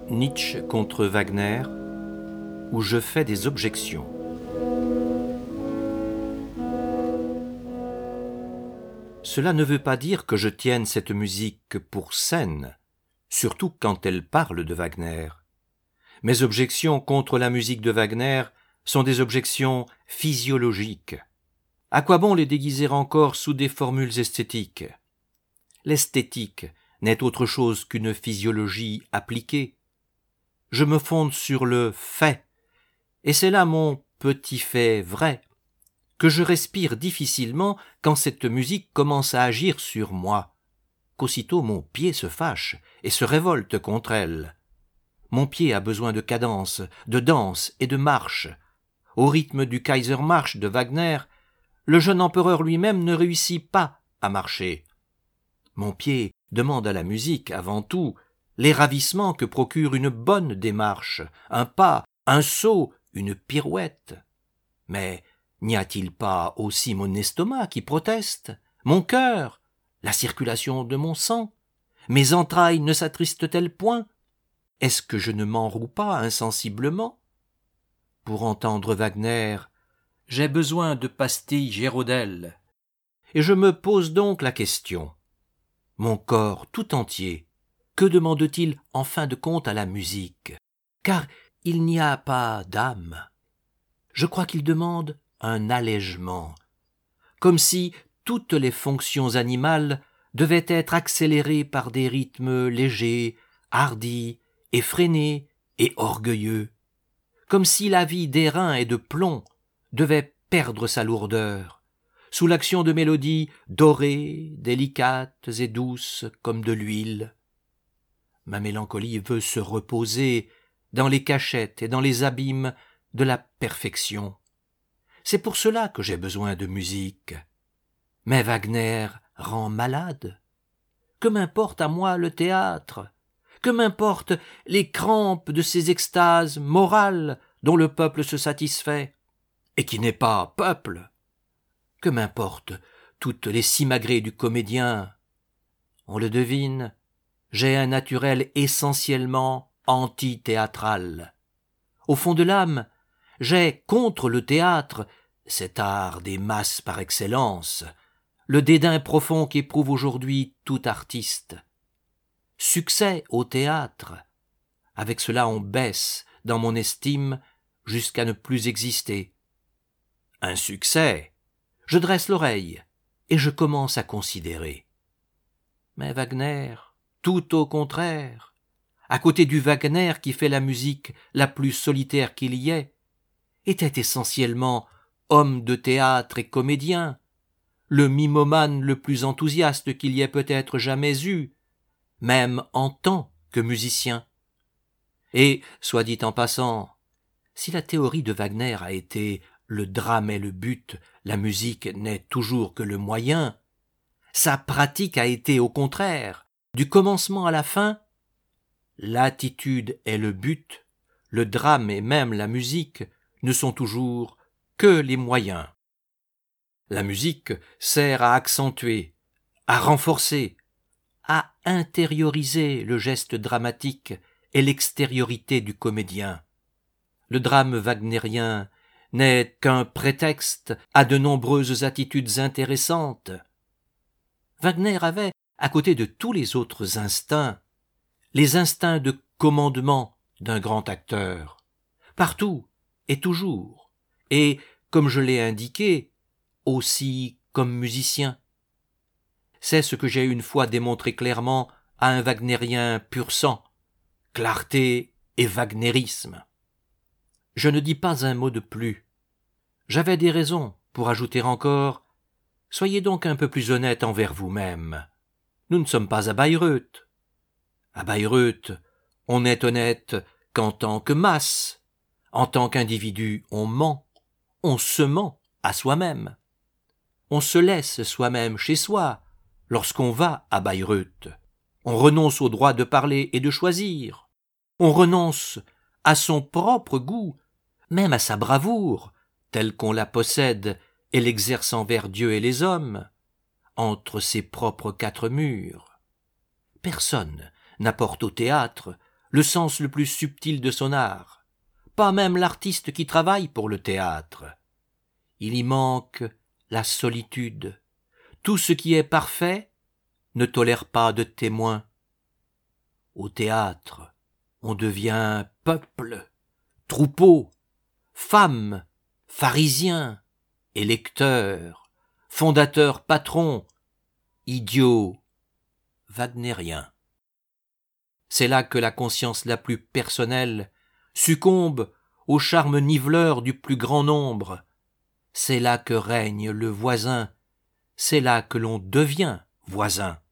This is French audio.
Nietzsche contre Wagner, où je fais des objections. Cela ne veut pas dire que je tienne cette musique pour saine, surtout quand elle parle de Wagner. Mes objections contre la musique de Wagner sont des objections physiologiques. À quoi bon les déguiser encore sous des formules esthétiques ? L'esthétique n'est autre chose qu'une physiologie appliquée. Je me fonde sur le fait, et c'est là mon petit fait vrai, que je respire difficilement quand cette musique commence à agir sur moi, qu'aussitôt mon pied se fâche et se révolte contre elle. Mon pied a besoin de cadence, de danse et de marche. Au rythme du Kaisermarsch de Wagner, le jeune empereur lui-même ne réussit pas à marcher. Mon pied demande à la musique, avant tout, les ravissements que procure une bonne démarche, un pas, un saut, une pirouette. Mais n'y a-t-il pas aussi mon estomac qui proteste, mon cœur, la circulation de mon sang? Mes entrailles ne s'attristent-elles point? Est-ce que je ne m'enroue pas insensiblement? Pour entendre Wagner, j'ai besoin de pastilles Gérodel. Et je me pose donc la question. Mon corps tout entier, que demande-t-il en fin de compte à la musique? Car il n'y a pas d'âme. Je crois qu'il demande un allègement, comme si toutes les fonctions animales devaient être accélérées par des rythmes légers, hardis, effrénés et orgueilleux, comme si la vie d'airain et de plomb devait perdre sa lourdeur, sous l'action de mélodies dorées, délicates et douces comme de l'huile. Ma mélancolie veut se reposer dans les cachettes et dans les abîmes de la perfection. C'est pour cela que j'ai besoin de musique. Mais Wagner rend malade. Que m'importe à moi le théâtre? Que m'importent les crampes de ces extases morales dont le peuple se satisfait, et qui n'est pas peuple? Que m'importent toutes les simagrées du comédien? On le devine, j'ai un naturel essentiellement anti-théâtral. Au fond de l'âme, j'ai contre le théâtre, cet art des masses par excellence, le dédain profond qu'éprouve aujourd'hui tout artiste. Succès au théâtre, avec cela on baisse dans mon estime jusqu'à ne plus exister. Un succès, je dresse l'oreille et je commence à considérer. Mais Wagner, tout au contraire, à côté du Wagner qui fait la musique la plus solitaire qu'il y ait, était essentiellement homme de théâtre et comédien, le mimomane le plus enthousiaste qu'il y ait peut-être jamais eu, même en tant que musicien. Et, soit dit en passant, si la théorie de Wagner a été « le drame est le but, la musique n'est toujours que le moyen », sa pratique a été au contraire, du commencement à la fin, l'attitude est le but, le drame et même la musique ne sont toujours que les moyens. La musique sert à accentuer, à renforcer, à intérioriser le geste dramatique et l'extériorité du comédien. Le drame wagnérien n'est qu'un prétexte à de nombreuses attitudes intéressantes. Wagner avait, à côté de tous les autres instincts, les instincts de commandement d'un grand acteur, partout et toujours, et, comme je l'ai indiqué, aussi comme musicien. C'est ce que j'ai une fois démontré clairement à un wagnérien pur sang, clarté et wagnérisme. Je ne dis pas un mot de plus. J'avais des raisons pour ajouter encore « Soyez donc un peu plus honnête envers vous-même. Nous ne sommes pas à Bayreuth. À Bayreuth, on n'est honnête qu'en tant que masse. En tant qu'individu, on ment. On se ment à soi-même. On se laisse soi-même chez soi lorsqu'on va à Bayreuth. On renonce au droit de parler et de choisir. On renonce à son propre goût, même à sa bravoure, telle qu'on la possède et l'exerce envers Dieu et les hommes, entre ses propres quatre murs. Personne n'apporte au théâtre le sens le plus subtil de son art, pas même l'artiste qui travaille pour le théâtre. Il y manque la solitude. Tout ce qui est parfait ne tolère pas de témoins. Au théâtre, on devient peuple, troupeau, femmes, pharisiens, électeurs, fondateurs, patrons, idiots, wagnériens. C'est là que la conscience la plus personnelle succombe au charme niveleur du plus grand nombre. C'est là que règne le voisin, c'est là que l'on devient voisin.